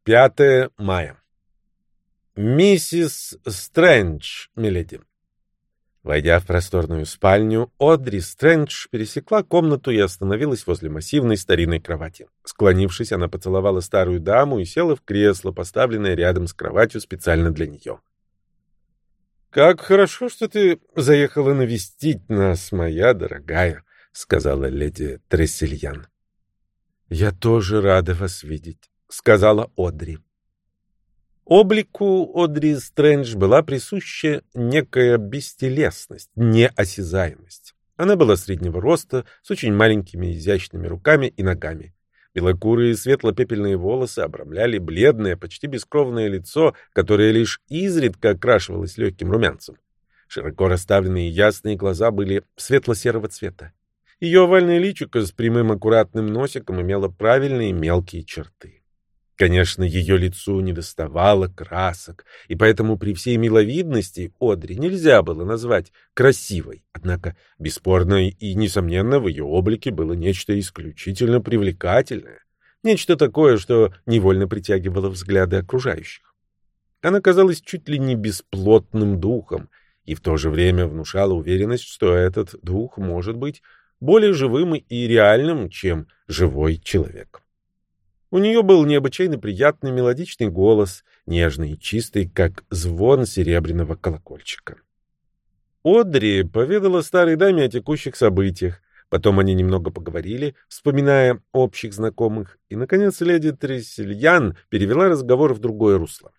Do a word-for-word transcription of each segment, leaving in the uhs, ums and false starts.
пятое мая. Миссис Стрэндж, миледи. Войдя в просторную спальню, Одри Стрэндж пересекла комнату и остановилась возле массивной старинной кровати. Склонившись, она поцеловала старую даму и села в кресло, поставленное рядом с кроватью специально для нее. «Как хорошо, что ты заехала навестить нас, моя дорогая», — сказала леди Трессельян. «Я тоже рада вас видеть», — сказала Одри. Облику Одри Стрэндж была присуща некая бестелесность, неосязаемость. Она была среднего роста, с очень маленькими изящными руками и ногами. Белокурые светло-пепельные волосы обрамляли бледное, почти бескровное лицо, которое лишь изредка окрашивалось легким румянцем. Широко расставленные ясные глаза были светло-серого цвета. Ее овальное личико с прямым аккуратным носиком имело правильные мелкие черты. Конечно, ее лицу недоставало красок, и поэтому при всей миловидности Одри нельзя было назвать красивой. Однако, бесспорно и несомненно, в ее облике было нечто исключительно привлекательное, нечто такое, что невольно притягивало взгляды окружающих. Она казалась чуть ли не бесплотным духом, и в то же время внушала уверенность, что этот дух может быть более живым и реальным, чем живой человек. У нее был необычайно приятный мелодичный голос, нежный и чистый, как звон серебряного колокольчика. Одри поведала старой даме о текущих событиях. Потом они немного поговорили, вспоминая общих знакомых, и, наконец, леди Трессельян перевела разговор в другое русло.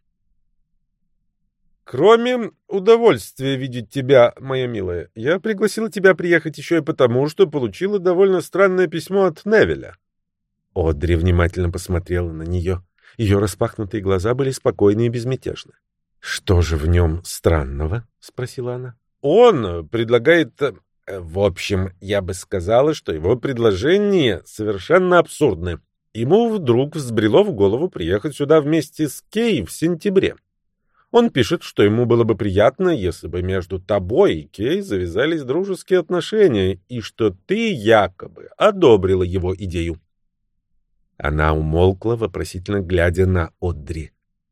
«Кроме удовольствия видеть тебя, моя милая, я пригласила тебя приехать еще и потому, что получила довольно странное письмо от Невеля». Одри внимательно посмотрела на нее. Ее распахнутые глаза были спокойны и безмятежны. «Что же в нем странного?» — спросила она. «Он предлагает... В общем, я бы сказала, что его предложения совершенно абсурдны. Ему вдруг взбрело в голову приехать сюда вместе с Кей в сентябре. Он пишет, что ему было бы приятно, если бы между тобой и Кей завязались дружеские отношения, и что ты якобы одобрила его идею». Она умолкла, вопросительно глядя на Одри.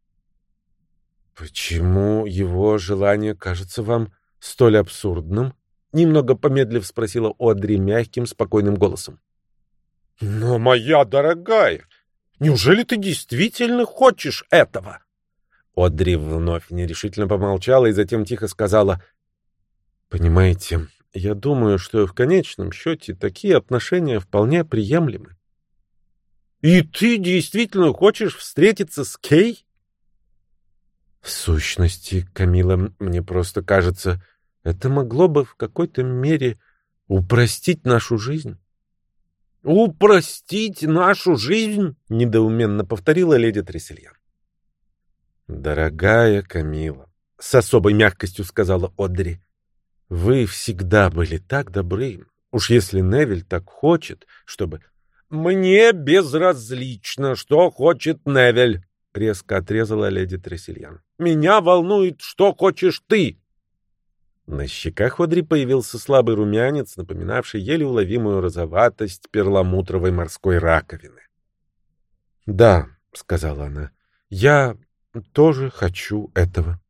«Почему его желание кажется вам столь абсурдным?» Немного помедлив спросила Одри мягким, спокойным голосом. «Но, моя дорогая, неужели ты действительно хочешь этого?» Одри вновь нерешительно помолчала и затем тихо сказала: «Понимаете, я думаю, что в конечном счете такие отношения вполне приемлемы». «И ты действительно хочешь встретиться с Кей?» «В сущности, Камила, мне просто кажется, это могло бы в какой-то мере упростить нашу жизнь». «Упростить нашу жизнь?» — недоуменно повторила леди Трессельян. «Дорогая Камила», — с особой мягкостью сказала Одри, — «вы всегда были так добры. Уж если Невиль так хочет, чтобы...» «Мне безразлично, что хочет Невель», — резко отрезала леди Трессельян. «Меня волнует, что хочешь ты». На щеках Одри появился слабый румянец, напоминавший еле уловимую розоватость перламутровой морской раковины. «Да», — сказала она, — «я тоже хочу этого».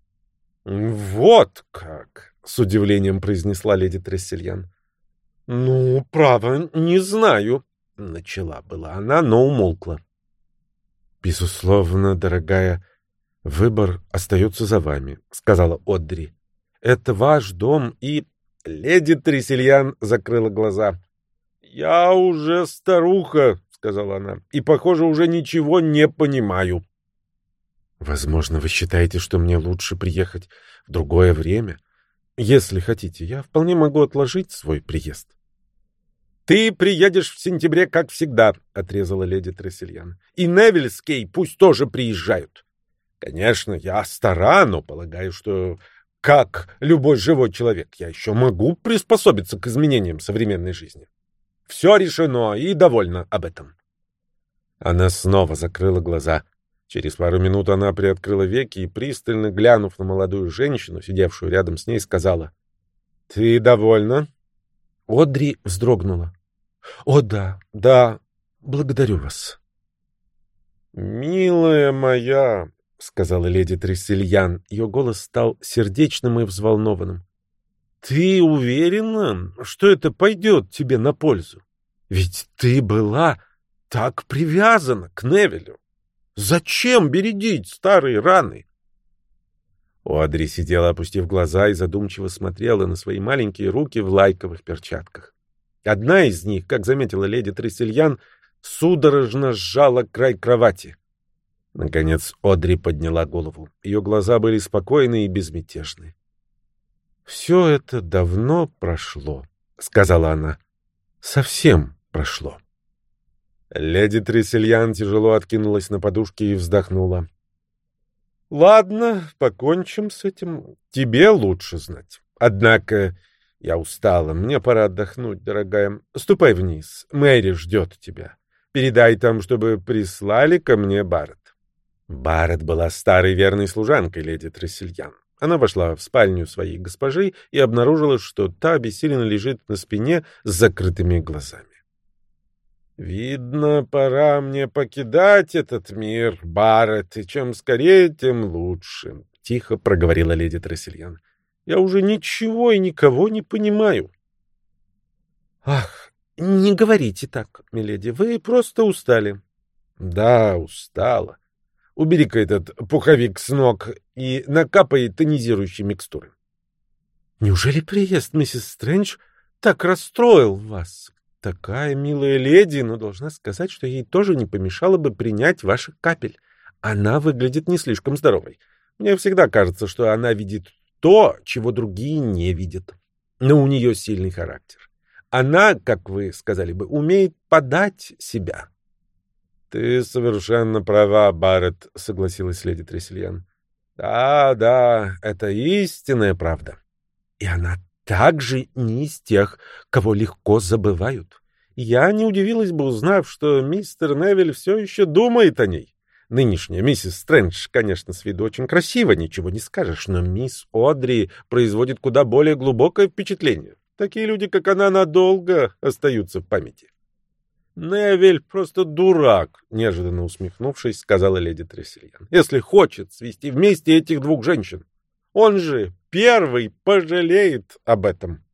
«Вот как!» — с удивлением произнесла леди Трессельян. «Ну, право, не знаю». Начала была она, но умолкла. «Безусловно, дорогая, выбор остается за вами», — сказала Одри. «Это ваш дом, и...» Леди Трессельян закрыла глаза. «Я уже старуха», — сказала она, — «и, похоже, уже ничего не понимаю». «Возможно, вы считаете, что мне лучше приехать в другое время? Если хотите, я вполне могу отложить свой приезд». «Ты приедешь в сентябре, как всегда», — отрезала леди Трессельян. «И Невиль с Кей пусть тоже приезжают. Конечно, я стара, но полагаю, что, как любой живой человек, я еще могу приспособиться к изменениям современной жизни. Все решено, и довольна об этом». Она снова закрыла глаза. Через пару минут она приоткрыла веки и, пристально глянув на молодую женщину, сидевшую рядом с ней, сказала: «Ты довольна?» Одри вздрогнула. «О, да, да, благодарю вас». «Милая моя», — сказала леди Трессельян, ее голос стал сердечным и взволнованным. «Ты уверена, что это пойдет тебе на пользу? Ведь ты была так привязана к Невилю. Зачем бередить старые раны?» Одри сидела, опустив глаза, и задумчиво смотрела на свои маленькие руки в лайковых перчатках. Одна из них, как заметила леди Трессельян, судорожно сжала край кровати. Наконец Одри подняла голову. Ее глаза были спокойны и безмятежны. «Все это давно прошло», — сказала она. «Совсем прошло». Леди Трессельян тяжело откинулась на подушке и вздохнула. «Ладно, покончим с этим. Тебе лучше знать. Однако я устала, мне пора отдохнуть, дорогая. Ступай вниз, Мэри ждет тебя. Передай там, чтобы прислали ко мне Барретт». Барретт была старой верной служанкой леди Трессельян. Она вошла в спальню своей госпожи и обнаружила, что та обессиленно лежит на спине с закрытыми глазами. «Видно, пора мне покидать этот мир, Барретт, и чем скорее, тем лучше», — тихо проговорила леди Трессельян. «Я уже ничего и никого не понимаю». «Ах, не говорите так, миледи, вы просто устали». «Да, устала. Убери-ка этот пуховик с ног и накапай тонизирующей микстуры». «Неужели приезд миссис Стрэндж так расстроил вас? Такая милая леди, но должна сказать, что ей тоже не помешало бы принять ваших капель. Она выглядит не слишком здоровой. Мне всегда кажется, что она видит то, чего другие не видят. Но у нее сильный характер. Она, как вы сказали бы, умеет подать себя». «Ты совершенно права, Барретт», — согласилась леди Трессельян. «Да, да, это истинная правда. И она также не из тех, кого легко забывают. Я не удивилась бы, узнав, что мистер Невиль все еще думает о ней. Нынешняя миссис Стрэндж, конечно, с виду очень красива, ничего не скажешь, но мисс Одри производит куда более глубокое впечатление. Такие люди, как она, надолго остаются в памяти». «Невиль просто дурак», — неожиданно усмехнувшись, сказала леди Трессельян, «если хочет свести вместе этих двух женщин. Он же первый пожалеет об этом».